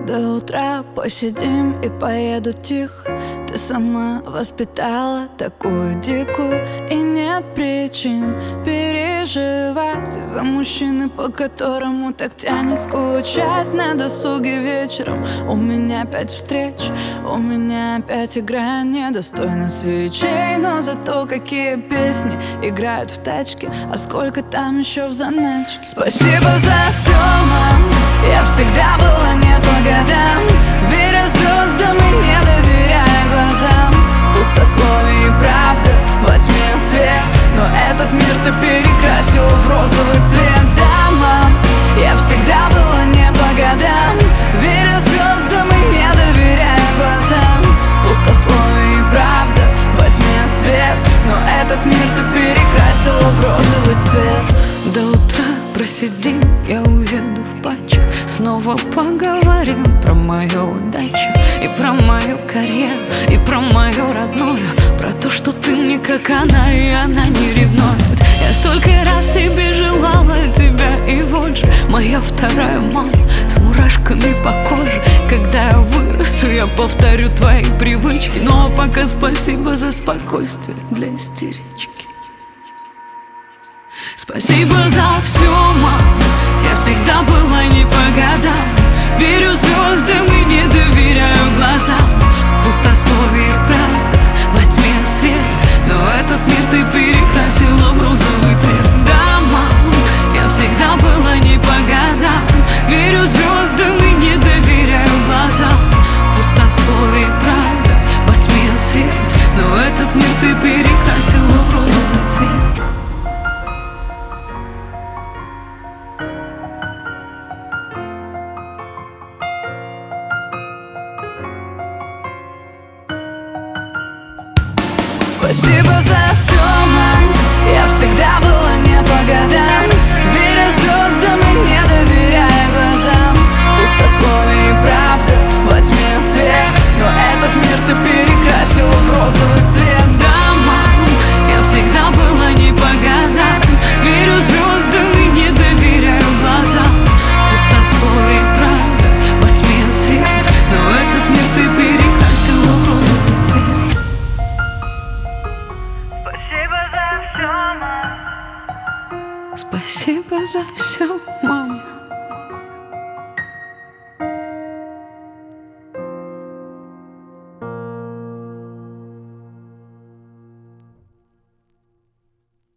До утра посидим и поеду тихо. Ты сама воспитала такую дикую, и нет причин переживать из-за мужчины, по которому так тянет скучать. На досуге вечером у меня 5 встреч, у меня опять игра недостойна свечей. Но зато какие песни играют в тачке, а сколько там еще в заначке. Спасибо за все, мам, я всегда была не по годам, веря звездам и не доверяя глазам. Пустословие и правда, во тьме свет, но этот мир ты перекрасил в розовый цвет. Да, мам, я всегда была не по годам, веря звездам и не доверяя глазам. Пустословие и правда, во тьме свет, но этот мир ты перекрасила в розовый цвет. До утра просидим, я уеду в патчах. Снова поговорим про мою удачу и про мою карьеру, и про мое родное, про то, что ты мне как она, и она не ревнует. Я столько раз себе желала тебя, и вот же моя вторая мама с мурашками по коже. Когда я вырасту, я повторю твои привычки. Ну а пока спасибо за спокойствие для истерички. Спасибо за все, мам, я всегда была не по годам, верю звездам и не доверяю глазам. В пустословии правда, во тьме свет, но этот мир ты перекрасила в розовый цвет. Да, мам, я всегда была не по годам, верю звездам и не доверяю глазам. В пустословии правда, во тьме свет, но этот мир ты перекрасила в розовый цвет. Спасибо за все, мам, я всегда была не по годам,